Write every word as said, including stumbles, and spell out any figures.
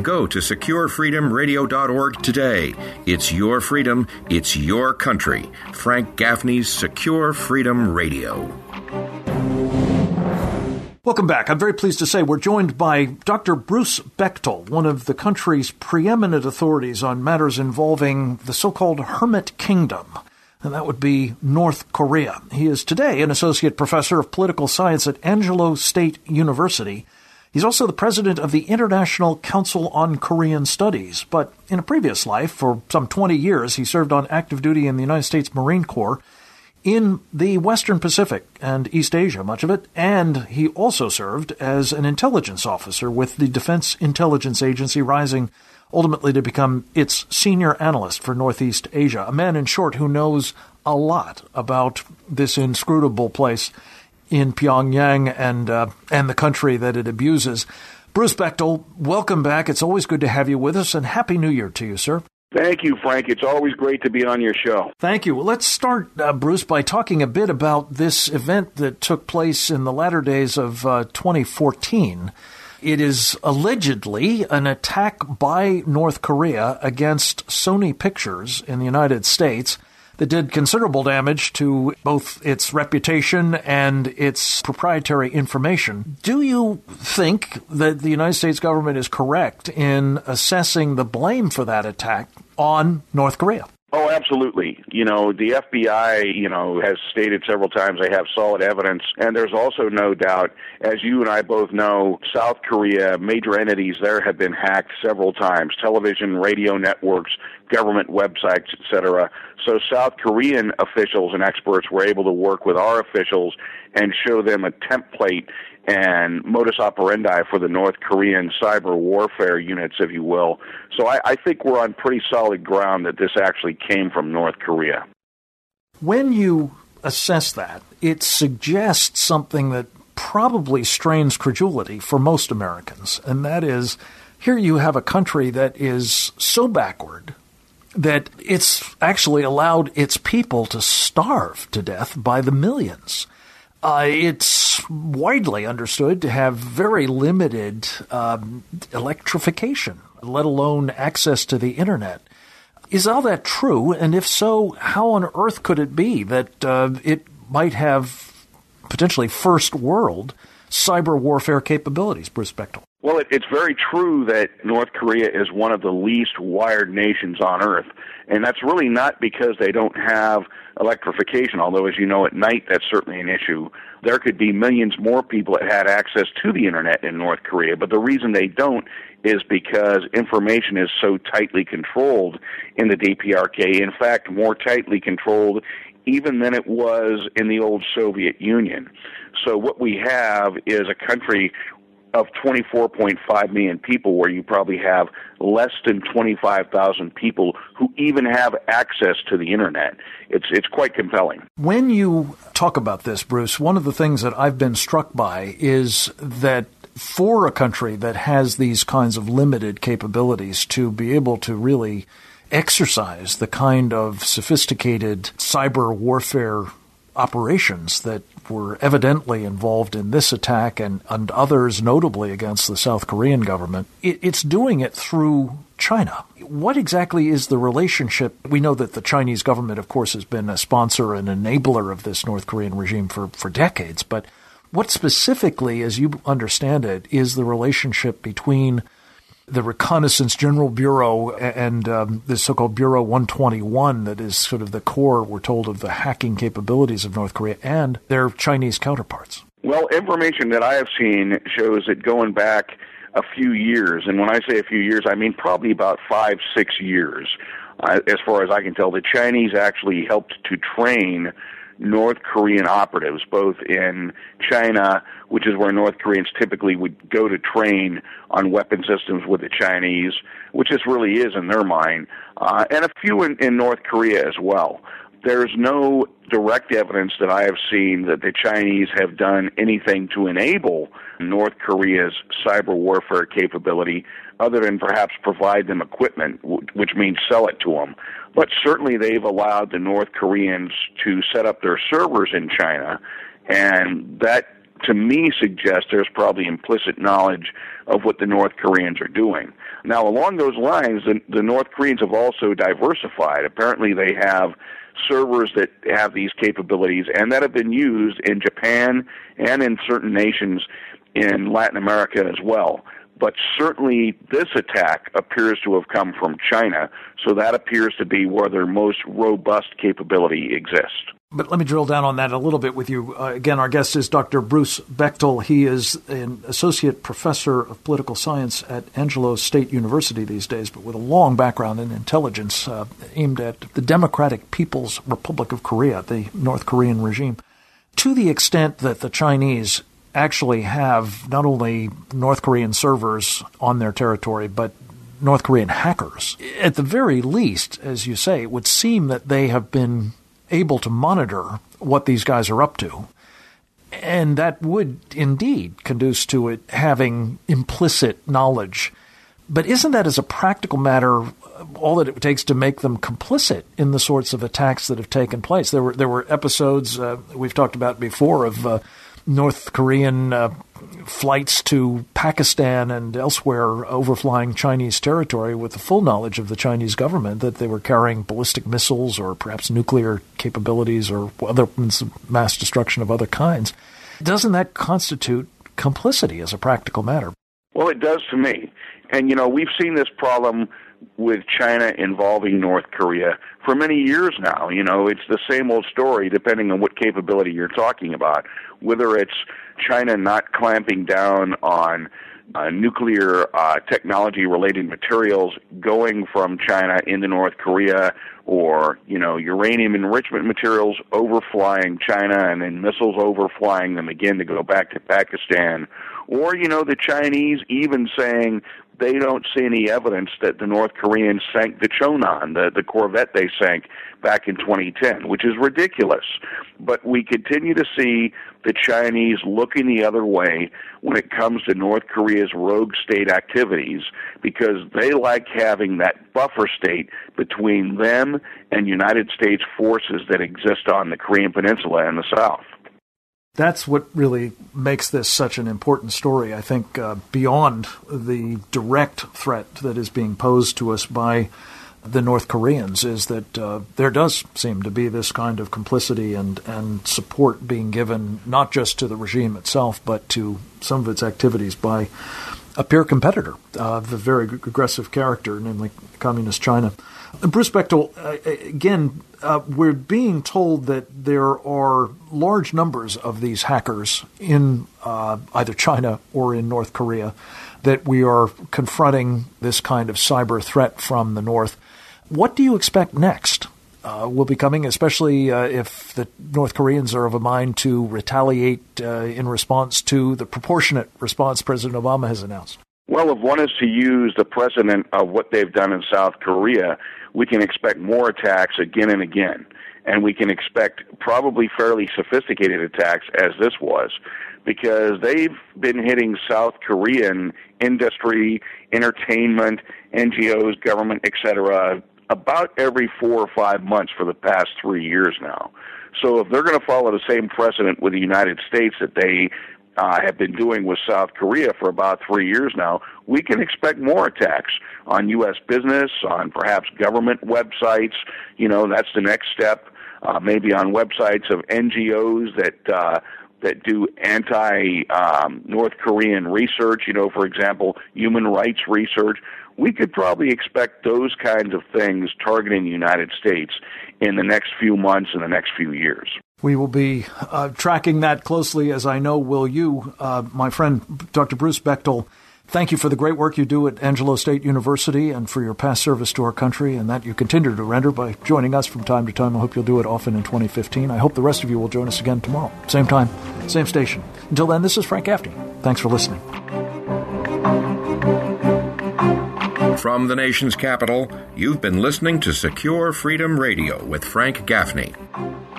Go to secure freedom radio dot org today. It's your freedom. It's your country. Frank Gaffney's Secure Freedom Radio. Welcome back. I'm very pleased to say we're joined by Doctor Bruce Bechtel, one of the country's preeminent authorities on matters involving the so-called Hermit Kingdom, and that would be North Korea. He is today an associate professor of political science at Angelo State University. He's also the president of the International Council on Korean Studies, but in a previous life, for some twenty years, he served on active duty in the United States Marine Corps in the Western Pacific and East Asia, much of it, and he also served as an intelligence officer with the Defense Intelligence Agency, rising ultimately to become its senior analyst for Northeast Asia, a man, in short, who knows a lot about this inscrutable place in Pyongyang and uh, and the country that it abuses. Bruce Bechtel, welcome back. It's always good to have you with us, and Happy New Year to you, sir. Thank you, Frank. It's always great to be on your show. Thank you. Well, let's start, uh, Bruce, by talking a bit about this event that took place in the latter days of uh, twenty fourteen. It is allegedly an attack by North Korea against Sony Pictures in the United States that did considerable damage to both its reputation and its proprietary information. Do you think that the United States government is correct in assessing the blame for that attack on North Korea? Oh, absolutely. You know, the F B I, you know, has stated several times they have solid evidence, and there's also no doubt, as you and I both know, South Korea, major entities there have been hacked several times, television, radio networks, government websites, et cetera. So South Korean officials and experts were able to work with our officials and show them a template and modus operandi for the North Korean cyber warfare units, if you will. So I, I think we're on pretty solid ground that this actually came from North Korea. When you assess that, it suggests something that probably strains credulity for most Americans, and that is, here you have a country that is so backward that it's actually allowed its people to starve to death by the millions. Uh, it's widely understood to have very limited um, electrification, let alone access to the Internet. Is all that true? And if so, how on earth could it be that uh, it might have potentially first world cyber warfare capabilities, Bruce Bechtel? Well, it, it's very true that North Korea is one of the least wired nations on Earth, and that's really not because they don't have electrification, although, as you know, at night that's certainly an issue. There could be millions more people that had access to the Internet in North Korea, but the reason they don't is because information is so tightly controlled in the D P R K, in fact, more tightly controlled even than it was in the old Soviet Union. So what we have is a country of twenty-four point five million people where you probably have less than twenty-five thousand people who even have access to the Internet. It's it's quite compelling. When you talk about this, Bruce, one of the things that I've been struck by is that for a country that has these kinds of limited capabilities to be able to really exercise the kind of sophisticated cyber warfare operations that were evidently involved in this attack and, and others, notably against the South Korean government, it, it's doing it through China. What exactly is the relationship? We know that the Chinese government, of course, has been a sponsor and enabler of this North Korean regime for, for decades, but what specifically, as you understand it, is the relationship between the Reconnaissance General Bureau and um, the so-called Bureau one twenty-one that is sort of the core, we're told, of the hacking capabilities of North Korea and their Chinese counterparts? Well, information that I have seen shows that going back a few years, and when I say a few years, I mean probably about five, six years, uh, as far as I can tell, the Chinese actually helped to train North Korean operatives, both in China, which is where North Koreans typically would go to train on weapon systems with the Chinese, which this really is in their mind, uh, and a few in, in North Korea as well. There's no direct evidence that I have seen that the Chinese have done anything to enable North Korea's cyber warfare capability other than perhaps provide them equipment, which means sell it to them. But certainly they've allowed the North Koreans to set up their servers in China, and that to me suggests there's probably implicit knowledge of what the North Koreans are doing. Now, along those lines, the, the North Koreans have also diversified. Apparently, they have servers that have these capabilities and that have been used in Japan and in certain nations in Latin America as well. But certainly this attack appears to have come from China, so that appears to be where their most robust capability exists. But let me drill down on that a little bit with you. Uh, again, our guest is Doctor Bruce Bechtel. He is an associate professor of political science at Angelo State University these days, but with a long background in intelligence uh, aimed at the Democratic People's Republic of Korea, the North Korean regime. To the extent that the Chinese actually have not only North Korean servers on their territory, but North Korean hackers, at the very least, as you say, it would seem that they have been able to monitor what these guys are up to. And that would indeed conduce to it having implicit knowledge. But isn't that, as a practical matter, all that it takes to make them complicit in the sorts of attacks that have taken place? There were there were episodes uh, we've talked about before of uh, North Korean uh, flights to Pakistan and elsewhere overflying Chinese territory with the full knowledge of the Chinese government that they were carrying ballistic missiles or perhaps nuclear capabilities or other weapons of mass destruction of other kinds. Doesn't that constitute complicity as a practical matter? Well, it does to me. And, you know, we've seen this problem with China involving North Korea for many years now. You know, it's the same old story depending on what capability you're talking about, whether it's China not clamping down on uh, nuclear uh, technology-related materials going from China into North Korea, or, you know, uranium enrichment materials overflying China and then missiles overflying them again to go back to Pakistan, or, you know, the Chinese even saying they don't see any evidence that the North Koreans sank the Chonan, the, the corvette they sank back in twenty ten, which is ridiculous. But we continue to see the Chinese looking the other way when it comes to North Korea's rogue state activities, because they like having that buffer state between them and United States forces that exist on the Korean Peninsula in the south. That's what really makes this such an important story, I think, uh, beyond the direct threat that is being posed to us by the North Koreans, is that uh, there does seem to be this kind of complicity and, and support being given not just to the regime itself, but to some of its activities by a peer competitor uh, of a very aggressive character, namely Communist China. Bruce Bechtel, uh, again, uh, we're being told that there are large numbers of these hackers in uh, either China or in North Korea, that we are confronting this kind of cyber threat from the North. What do you expect next uh, will be coming, especially uh, if the North Koreans are of a mind to retaliate uh, in response to the proportionate response President Obama has announced? Well, if one is to use the precedent of what they've done in South Korea, we can expect more attacks again and again. And we can expect probably fairly sophisticated attacks, as this was, because they've been hitting South Korean industry, entertainment, N G Os, government, et cetera, about every four or five months for the past three years now. So if they're going to follow the same precedent with the United States that they uh, have been doing with South Korea for about three years now, we can expect more attacks on U S business, on perhaps government websites. You know, that's the next step. Uh, maybe on websites of N G Os that uh, that do anti um, North Korean research. You know, for example, human rights research. We could probably expect those kinds of things targeting the United States in the next few months and the next few years. We will be uh, tracking that closely, as I know will you. Uh, my friend, Doctor Bruce Bechtel, thank you for the great work you do at Angelo State University and for your past service to our country, and that you continue to render by joining us from time to time. I hope you'll do it often in twenty fifteen. I hope the rest of you will join us again tomorrow. Same time, same station. Until then, this is Frank Gaffney. Thanks for listening. From the nation's capital, you've been listening to Secure Freedom Radio with Frank Gaffney.